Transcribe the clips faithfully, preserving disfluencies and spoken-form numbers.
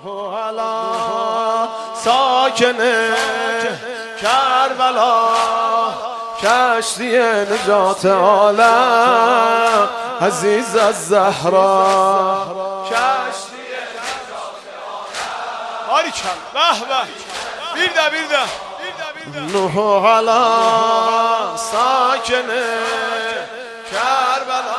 علا ساکن کربلا کشتی نجات عالم عزیز از زهرا کشتی نجات عالم باریکلا به به bir de bir de نوح علا ساکن کربلا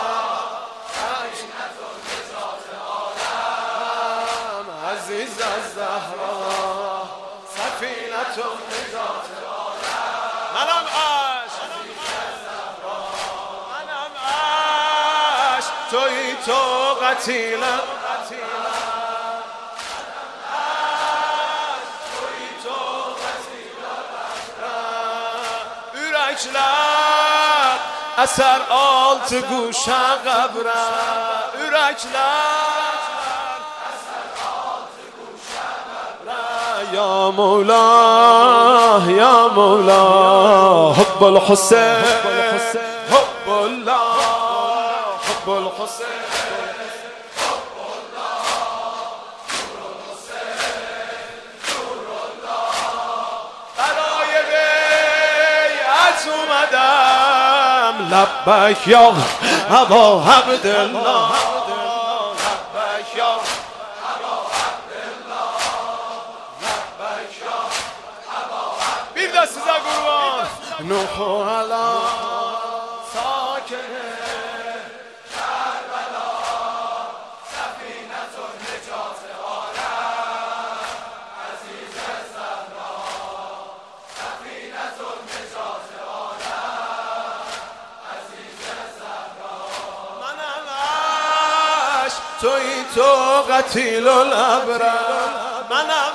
عزیز از زهرا سفینة نجات عالم منم عشق منم عشق تویی تو قتیلم Ürəklər əsər altı quşa qəbrə Ürəklər əsər altı quşa qəbrə Ya Mevla, Ya Mevla Hubbul Hüseyn Hubbullah Hubbul Hüseyn لبک یا ابا عبدالله لبک یا ابا عبدالله لبک یا ابا عبدالله bir de size kurban نوح علا ساکن کربلا سفینة نجات عالم عزیز زهرا سفینة نجات توی تو قتیل الابرار منم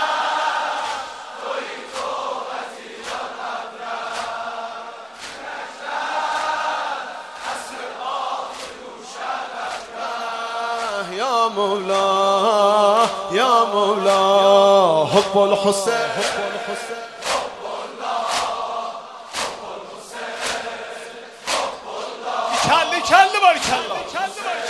توی تو قتیل الابرار حسر آت گوشه الابرار یا مولا یا مولا حب الحسین حب الحسین حب الله حب الحسین حب الله kelli kelli var kelli